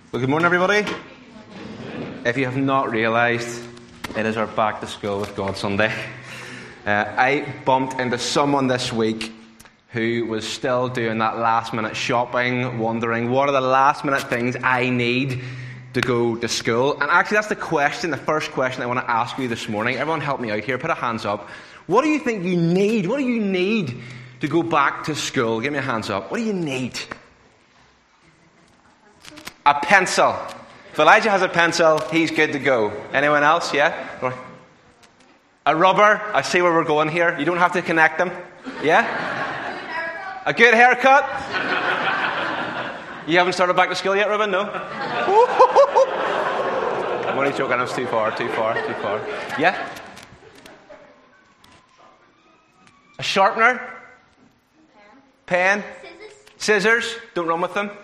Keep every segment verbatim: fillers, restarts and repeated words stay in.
Well, good morning, everybody. If you have not realised, it is our Back to School with God Sunday. Uh, I bumped into someone this week who was still doing that last-minute shopping, wondering what are the last-minute things I need to go to school. And actually, that's the question, the first question I want to ask you this morning. Everyone help me out here. Put a hands up. What do you think you need? What do you need to go back to school? Give me a hands up. What do you need? A pencil. If Elijah has a pencil, he's good to go. Anyone else? Yeah? A rubber. I see where we're going here. You don't have to connect them. Yeah? A good haircut. You haven't started back to school yet, Ruben? No? I'm only joking. I was too far, too far, too far. Yeah? A sharpener. Pen. Scissors. Scissors. Don't run with them.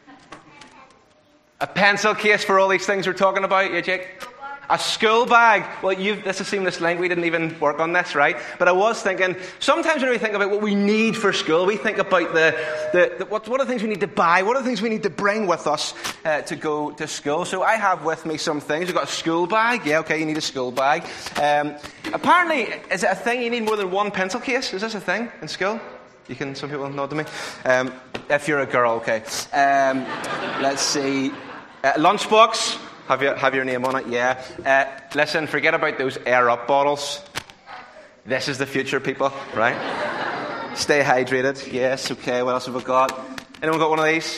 A pencil case for all these things we're talking about, yeah, Jake? A school bag. Well, you've, this is seamless link. We didn't even work on this, right? But I was thinking, sometimes when we think about what we need for school, we think about the, the, the what, what are the things we need to buy? What are the things we need to bring with us uh, to go to school? So I have with me some things. We've got a school bag. Yeah, okay, you need a school bag. Um, apparently, is it a thing you need more than one pencil case? Is this a thing in school? You can, some people nod to me. Um, if you're a girl, okay. Um, let's see. Uh, lunchbox. Have you have your name on it? Yeah. Uh, listen, forget about those Air Up bottles. This is the future, people, right? Stay hydrated. Yes, okay. What else have we got? Anyone got one of these?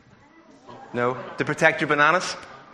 No? To protect your bananas?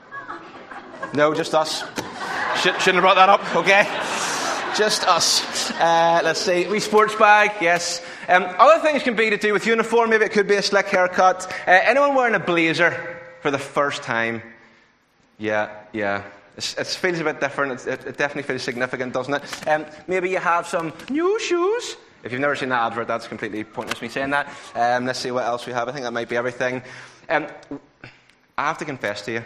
No, just us. Sh- shouldn't have brought that up, okay? Just us. Uh, let's see. Wee sports bag, yes. Um, other things can be to do with uniform. Maybe it could be a slick haircut. Uh, anyone wearing a blazer for the first time? Yeah, yeah. It's, it feels a bit different. It's, it, it definitely feels significant, doesn't it? Um, maybe you have some new shoes. If you've never seen that advert, that's completely pointless me saying that. Um, let's see what else we have. I think that might be everything. Um, I have to confess to you,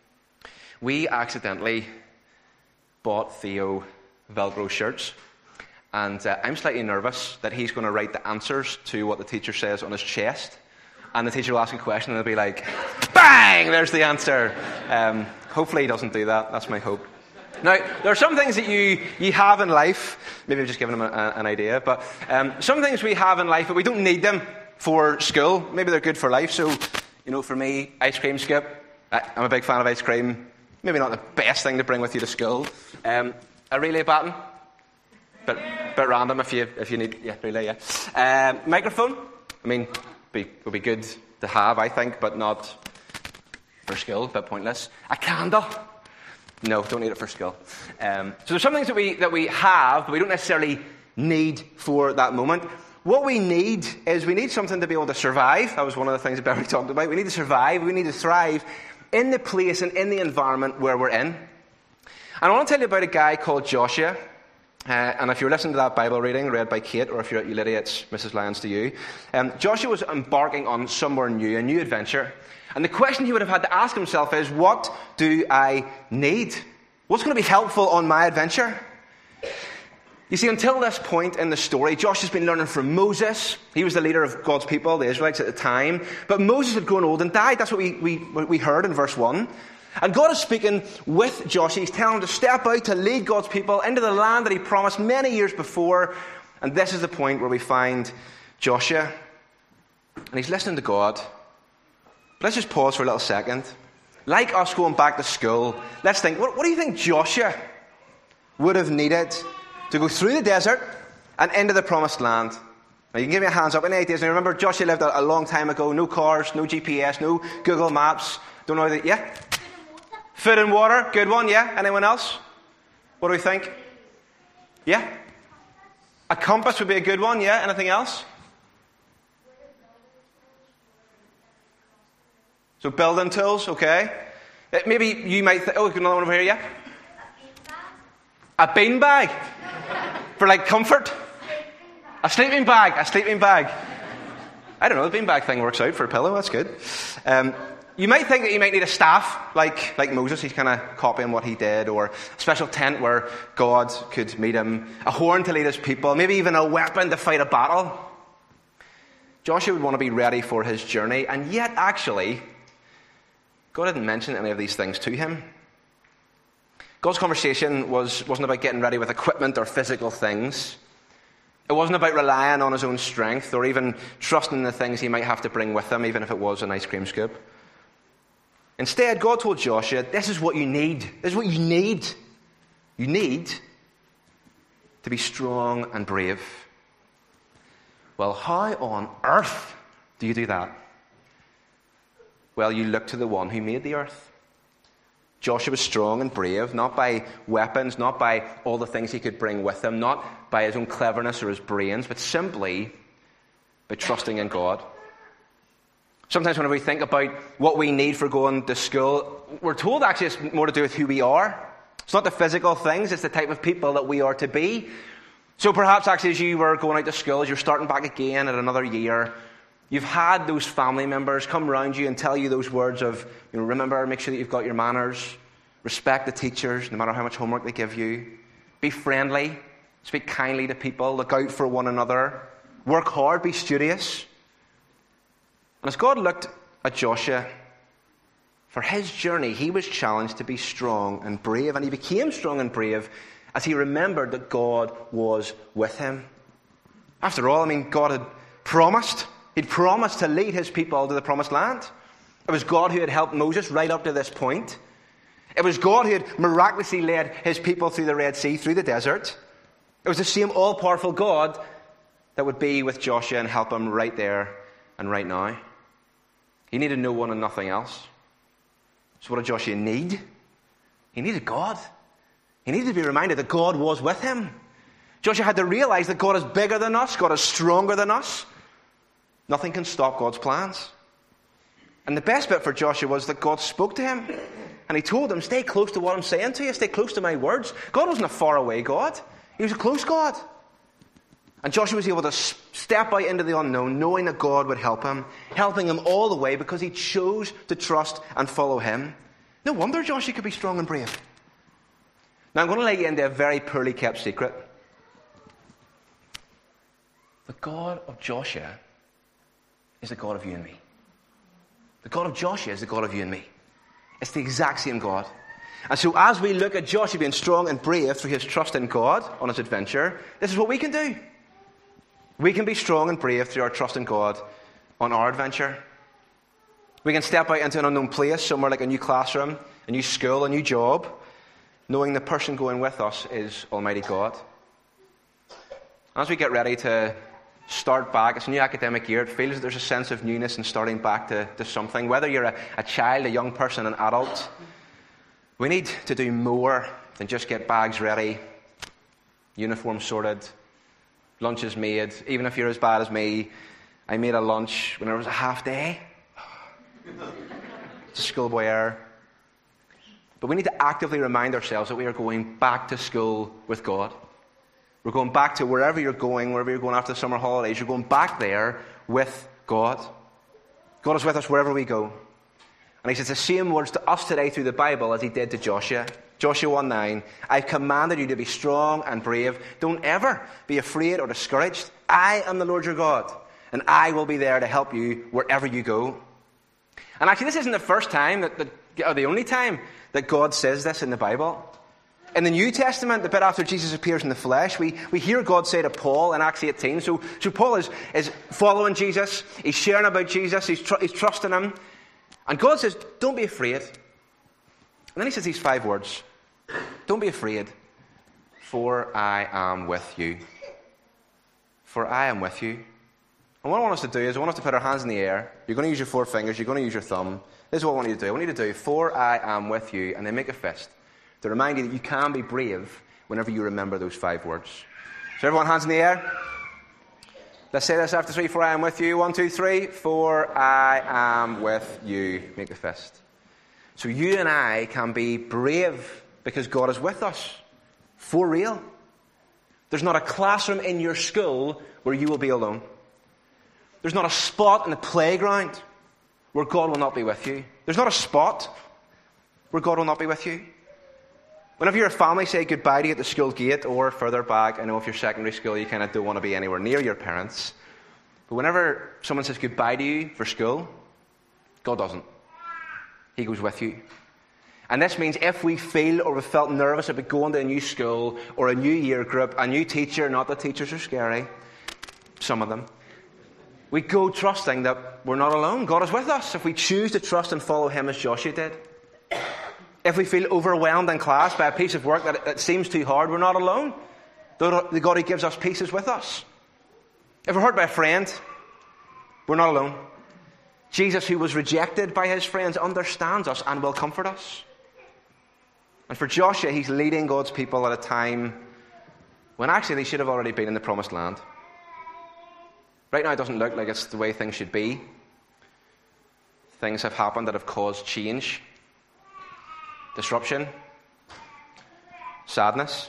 we accidentally bought Theo Velcro shirts. And uh, I'm slightly nervous that he's going to write the answers to what the teacher says on his chest. And the teacher will ask a question and it'll be like, bang, there's the answer. Um, hopefully he doesn't do that. That's my hope. Now, there are some things that you, you have in life. Maybe I've just given him a, a, an idea. But um, some things we have in life, but we don't need them for school. Maybe they're good for life. So, you know, for me, ice cream scoop. I, I'm a big fan of ice cream. Maybe not the best thing to bring with you to school. Um, a relay baton. But bit random if you if you need yeah relay yeah. Um, microphone. I mean, be would be good to have, I think, but not for school. A bit pointless. A candle. No, don't need it for school. Um, so there's some things that we that we have, but we don't necessarily need for that moment. What we need is we need something to be able to survive. That was one of the things that Barry talked about. We need to survive. We need to thrive in the place and in the environment where we're in. And I want to tell you about a guy called Joshua. Uh, and if you're listening to that Bible reading read by Kate, or if you're at you, Lydia, it's Missus Lyons to you. Um, Joshua was embarking on somewhere new, a new adventure. And the question he would have had to ask himself is, what do I need? What's going to be helpful on my adventure? You see, until this point in the story, Joshua's been learning from Moses. He was the leader of God's people, the Israelites at the time. But Moses had grown old and died. That's what we, we, what we heard in verse one. And God is speaking with Joshua. He's telling him to step out to lead God's people into the land that he promised many years before. And this is the point where we find Joshua. And he's listening to God. But let's just pause for a little second. Like us going back to school, let's think, what, what do you think Joshua would have needed to go through the desert and into the promised land? Now, you can give me a hands up. Any ideas? Now, remember, Joshua lived a, a long time ago. No cars, no G P S, no Google Maps. Don't know that. Yeah? Food and water, good one, yeah? Anyone else? What do we think? Yeah? A compass would be a good one, yeah? Anything else? So building tools, okay. Maybe you might think, oh, another one over here, yeah? A bean bag. For like comfort. A sleeping bag, a sleeping bag. I don't know, the bean bag thing works out for a pillow, that's good. Um... You might think that you might need a staff, like, like Moses. He's kind of copying what he did, or a special tent where God could meet him, a horn to lead his people, maybe even a weapon to fight a battle. Joshua would want to be ready for his journey, and yet actually, God didn't mention any of these things to him. God's conversation was, wasn't about getting ready with equipment or physical things. It wasn't about relying on his own strength or even trusting in the things he might have to bring with him, even if it was an ice cream scoop. Instead, God told Joshua, this is what you need. This is what you need. You need to be strong and brave. Well, how on earth do you do that? Well, you look to the one who made the earth. Joshua was strong and brave, not by weapons, not by all the things he could bring with him, not by his own cleverness or his brains, but simply by trusting in God. Sometimes when we think about what we need for going to school, we're told actually it's more to do with who we are. It's not the physical things, it's the type of people that we are to be. So perhaps actually as you were going out to school, as you're starting back again at another year, you've had those family members come around you and tell you those words of, you know, remember, make sure that you've got your manners, respect the teachers, no matter how much homework they give you, be friendly, speak kindly to people, look out for one another, work hard, be studious. And as God looked at Joshua, for his journey, he was challenged to be strong and brave, and he became strong and brave as he remembered that God was with him. After all, I mean, God had promised, he'd promised to lead his people to the promised land. It was God who had helped Moses right up to this point. It was God who had miraculously led his people through the Red Sea, through the desert. It was the same all-powerful God that would be with Joshua and help him right there and right now. He needed no one and nothing else. So what did Joshua need? He needed God. He needed to be reminded that God was with him. Joshua had to realize that God is bigger than us. God is stronger than us. Nothing can stop God's plans. And the best bit for Joshua was that God spoke to him. And he told him, stay close to what I'm saying to you. Stay close to my words. God wasn't a faraway God. He was a close God. And Joshua was able to step out into the unknown, knowing that God would help him, helping him all the way because he chose to trust and follow him. No wonder Joshua could be strong and brave. Now I'm going to let you into a very poorly kept secret. The God of Joshua is the God of you and me. The God of Joshua is the God of you and me. It's the exact same God. And so as we look at Joshua being strong and brave through his trust in God on his adventure, this is what we can do. We can be strong and brave through our trust in God on our adventure. We can step out into an unknown place, somewhere like a new classroom, a new school, a new job, knowing the person going with us is Almighty God. As we get ready to start back, it's a new academic year, it feels that there's a sense of newness in starting back to, to something. Whether you're a, a child, a young person, an adult, we need to do more than just get bags ready, uniforms sorted, lunches made. Even if you're as bad as me, I made a lunch when there was a half day. It's a schoolboy error. But we need to actively remind ourselves that we are going back to school with God. We're going back to wherever you're going, wherever you're going after the summer holidays, you're going back there with God. God is with us wherever we go. And he says the same words to us today through the Bible as he did to Joshua. Joshua one nine, I've commanded you to be strong and brave. Don't ever be afraid or discouraged. I am the Lord your God, and I will be there to help you wherever you go. And actually, this isn't the first time, that, that, or the only time that God says this in the Bible. In the New Testament, the bit after Jesus appears in the flesh, we, we hear God say to Paul in Acts eighteen, so, so Paul is, is following Jesus, he's sharing about Jesus, he's, tr- he's trusting him, and God says, don't be afraid. And then he says these five words, don't be afraid, for I am with you. For I am with you. And what I want us to do is I want us to put our hands in the air. You're going to use your four fingers, you're going to use your thumb. This is what I want you to do. I want you to do, for I am with you, and then make a fist to remind you that you can be brave whenever you remember those five words. So everyone, hands in the air. Let's say this after three. For I am with you. One, two, three. For I am with you. Make the fist. So you and I can be brave because God is with us. For real. There's not a classroom in your school where you will be alone. There's not a spot in the playground where God will not be with you. There's not a spot where God will not be with you. Whenever your family say goodbye to you at the school gate or further back, I know if you're secondary school you kind of don't want to be anywhere near your parents, but whenever someone says goodbye to you for school, God doesn't. He goes with you. And this means if we feel or we felt nervous about going to a new school or a new year group, a new teacher, not that teachers are scary, some of them, we go trusting that we're not alone. God is with us if we choose to trust and follow him as Joshua did. If we feel overwhelmed in class by a piece of work that, that seems too hard, we're not alone. The God who gives us peace is with us. If we're hurt by a friend, we're not alone. Jesus, who was rejected by his friends, understands us and will comfort us. And for Joshua, he's leading God's people at a time when actually they should have already been in the promised land. Right now it doesn't look like it's the way things should be. Things have happened that have caused change, disruption, sadness.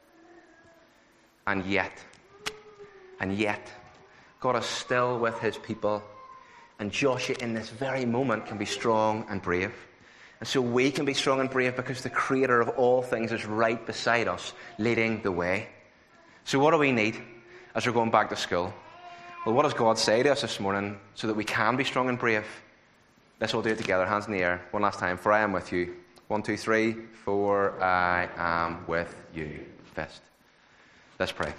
And yet, and yet, God is still with his people. And Joshua in this very moment can be strong and brave. And so we can be strong and brave because the creator of all things is right beside us, leading the way. So what do we need as we're going back to school? Well, what does God say to us this morning so that we can be strong and brave? Let's all do it together, hands in the air, one last time. For I am with you. One, two, three. For I am with you. Fist. Let's pray.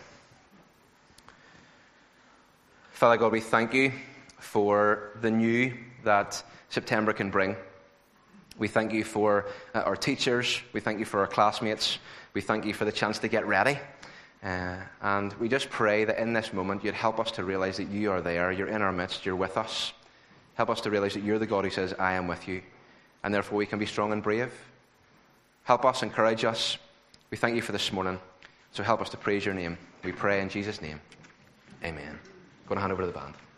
Father God, we thank you for the new that September can bring. We thank you for uh, our teachers. We thank you for our classmates. We thank you for the chance to get ready. Uh, and we just pray that in this moment you'd help us to realize that you are there. You're in our midst. You're with us. Help us to realize that you're the God who says, I am with you. And therefore we can be strong and brave. Help us, encourage us. We thank you for this morning. So help us to praise your name. We pray in Jesus' name. Amen. I'm going to hand over to the band.